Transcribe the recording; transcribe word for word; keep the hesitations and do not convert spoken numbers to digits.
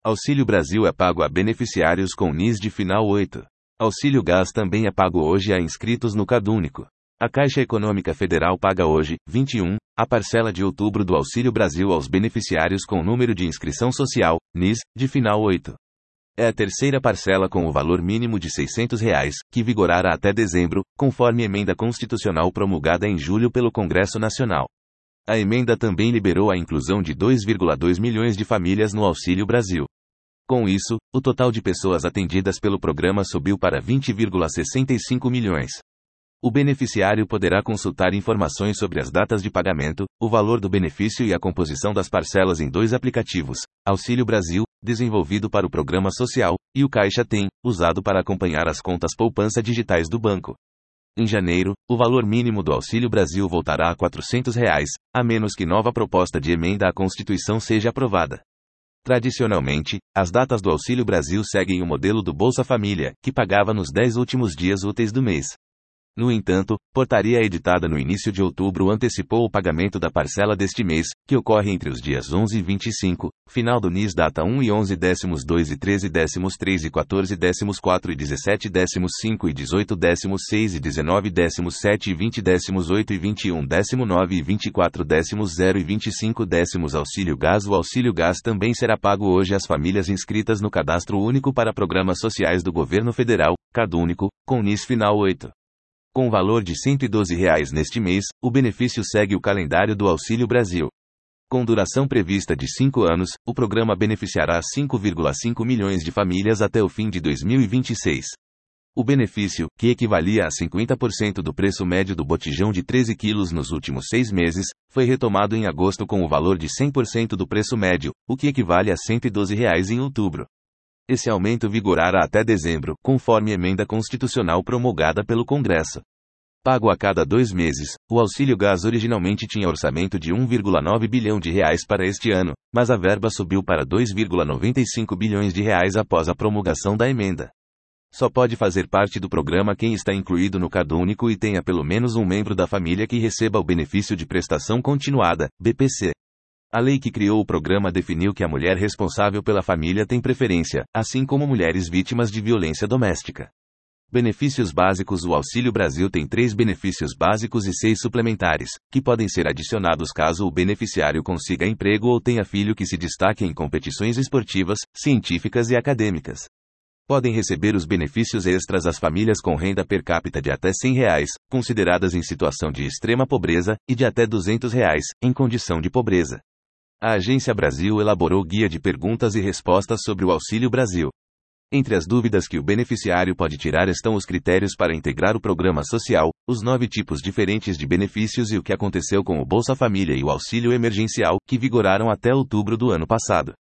Auxílio Brasil é pago a beneficiários com N I S de final oito. Auxílio Gás também é pago hoje a inscritos no CadÚnico. A Caixa Econômica Federal paga hoje, vinte e um, a parcela de outubro do Auxílio Brasil aos beneficiários com número de inscrição social, N I S, de final oito. É a terceira parcela com o valor mínimo de seiscentos reais, que vigorará até dezembro, conforme emenda constitucional promulgada em julho pelo Congresso Nacional. A emenda também liberou a inclusão de dois vírgula dois milhões de famílias no Auxílio Brasil. Com isso, o total de pessoas atendidas pelo programa subiu para vinte vírgula sessenta e cinco milhões. O beneficiário poderá consultar informações sobre as datas de pagamento, o valor do benefício e a composição das parcelas em dois aplicativos: Auxílio Brasil, desenvolvido para o programa social, e o Caixa Tem, usado para acompanhar as contas poupança digitais do banco. Em janeiro, o valor mínimo do Auxílio Brasil voltará a quatrocentos reais, a menos que nova proposta de emenda à Constituição seja aprovada. Tradicionalmente, as datas do Auxílio Brasil seguem o modelo do Bolsa Família, que pagava nos dez últimos dias úteis do mês. No entanto, portaria editada no início de outubro antecipou o pagamento da parcela deste mês, que ocorre entre os dias onze e vinte e cinco, final do N I S data um e onze décimos dois e treze décimos três e quatorze décimos quatro e dezessete décimos cinco e dezoito décimos seis e dezenove décimos sete e vinte décimos oito e vinte e um décimo nove e vinte e quatro décimos zero e vinte e cinco décimos Auxílio Gás. O Auxílio Gás também será pago hoje às famílias inscritas no Cadastro Único para Programas Sociais do Governo Federal, CadÚnico, com N I S final oito. Com valor de cento e doze reais neste mês, o benefício segue o calendário do Auxílio Brasil. Com duração prevista de cinco anos, o programa beneficiará cinco vírgula cinco milhões de famílias até o fim de dois mil e vinte e seis. O benefício, que equivalia a cinquenta por cento do preço médio do botijão de treze quilos nos últimos seis meses, foi retomado em agosto com o valor de cem por cento do preço médio, o que equivale a cento e doze reais em outubro. Esse aumento vigorará até dezembro, conforme emenda constitucional promulgada pelo Congresso. Pago a cada dois meses, o Auxílio Gás originalmente tinha orçamento de um vírgula nove bilhão de reais para este ano, mas a verba subiu para dois vírgula noventa e cinco bilhões de reais após a promulgação da emenda. Só pode fazer parte do programa quem está incluído no CadÚnico e tenha pelo menos um membro da família que receba o benefício de prestação continuada, B P C. A lei que criou o programa definiu que a mulher responsável pela família tem preferência, assim como mulheres vítimas de violência doméstica. Benefícios básicos. O Auxílio Brasil tem três benefícios básicos e seis suplementares, que podem ser adicionados caso o beneficiário consiga emprego ou tenha filho que se destaque em competições esportivas, científicas e acadêmicas. Podem receber os benefícios extras as famílias com renda per capita de até cem reais, consideradas em situação de extrema pobreza, e de até duzentos reais, em condição de pobreza. A Agência Brasil elaborou guia de perguntas e respostas sobre o Auxílio Brasil. Entre as dúvidas que o beneficiário pode tirar estão os critérios para integrar o programa social, os nove tipos diferentes de benefícios e o que aconteceu com o Bolsa Família e o Auxílio Emergencial, que vigoraram até outubro do ano passado.